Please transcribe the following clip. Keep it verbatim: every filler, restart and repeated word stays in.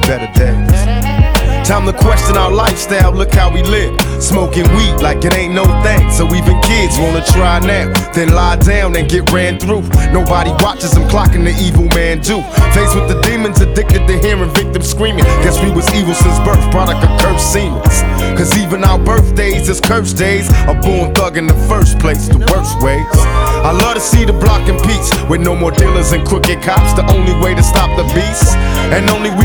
better days. Time to question our lifestyle, look how we live. Smoking weed like it ain't no thing. So even kids wanna try now, then lie down and get ran through. Nobody watches them clocking the evil man do. Faced with the demons, addicted to hearing victims screaming. Guess we was evil since birth, product of cursed seemens. Cause even our birthdays is cursed days. A born thug in the first place, the worst ways. I love to see the block in peace, with no more dealers and crooked cops. The only way to stop the beast, and only we